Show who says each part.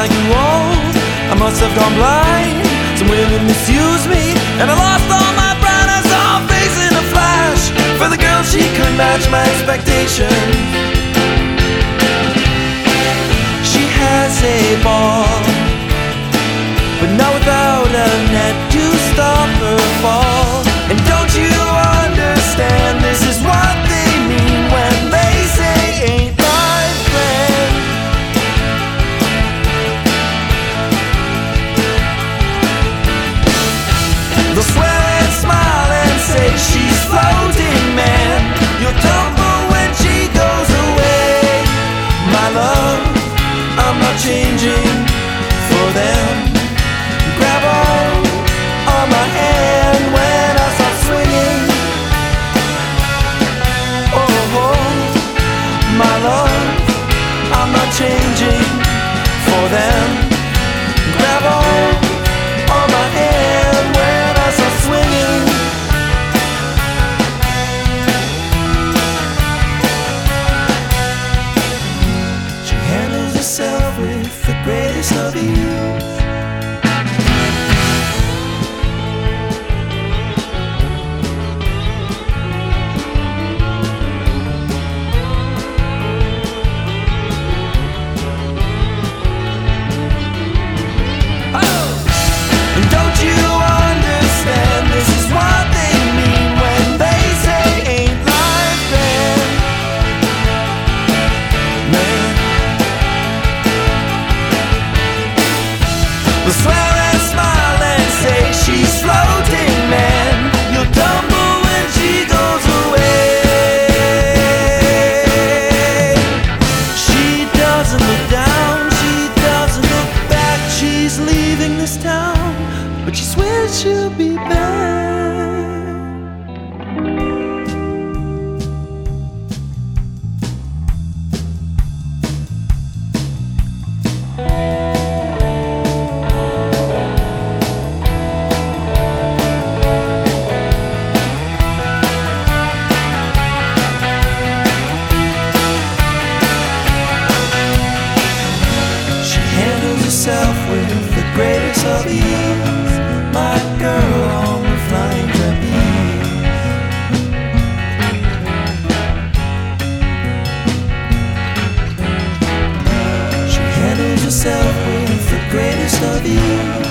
Speaker 1: I grew old, I must have gone blind. Some women misused me, and I lost all my pride. I saw her face in a flash. For the girl, she couldn't match my expectations. She has a ball, but not without a net to stop her fall. And don't you understand, this is what they mean when they say ain't my friend. They'll swear and smile and say she's floating, man. You'll tumble when she goes away. My love, I'm not changing for them. Grab hold on my hand when I start swinging. Oh, my love, I'm not changing for them. Grab hold on my hand when I start swinging. She handles herself with the greatest of ease. They'll swear and smile and say she's floating, man. You'll tumble when she goes away. She doesn't look down, she doesn't look back. She's leaving this town, but she swears she'll be back. Herself with the greatest of ease, my girl on the flying trapeze. She handles herself with the greatest of ease.